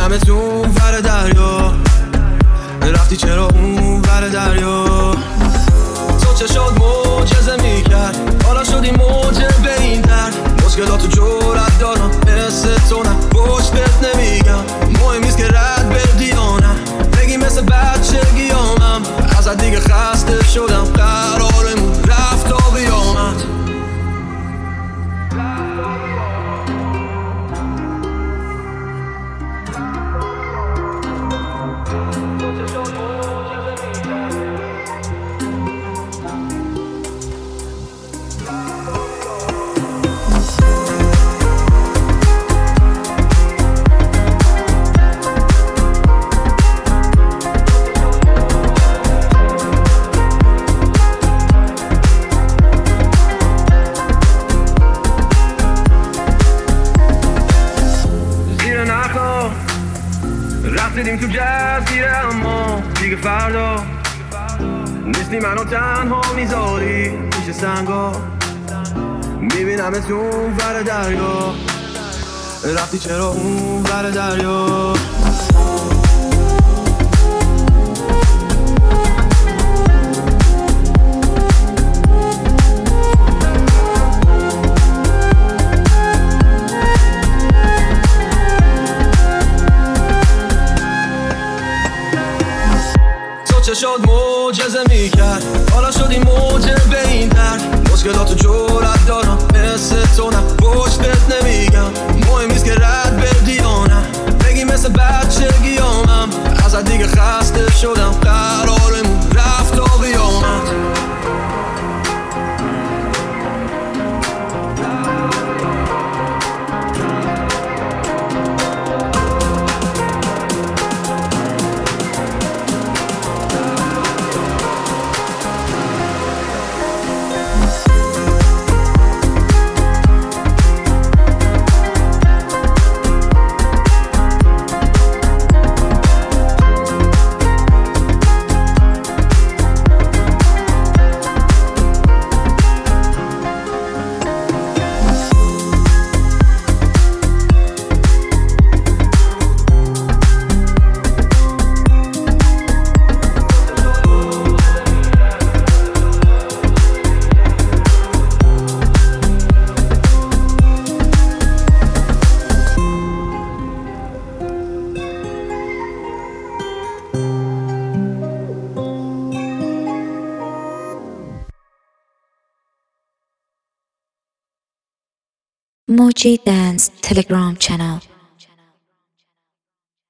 میبینمت اون ور دریا، رفتی چرا اون ور دریا؟ تو چشات معجزه میکرد، حالا شدی موجه به این درد. مشکلاتو جرأت دارم مثل تو نه، پشتت نمیگم. مهم نیست که رد بردی یا نه، بگی مثل بچگیامم. ازت دیگه خسته شدم، قرارمون رفت تا قیامت. رفتیم تو جزیره اما دیگه فردا نیستی، منو تنها میذاری پیش سنگا. میبینمت اون ور دریا، رفتی چرا اون ور دریا؟ چشات معجزه میکرد، حالا شدی موجه به این درد. مشکلاتو جرأت دارم مثل تو نه، پشتت نمیگم. مهم نیست که رد بردی یا نه، بگی مثل بچگیامم. ازت دیگه خسته شدم، قرارمون رفت تا قیامت. Moji Dance Telegram channel.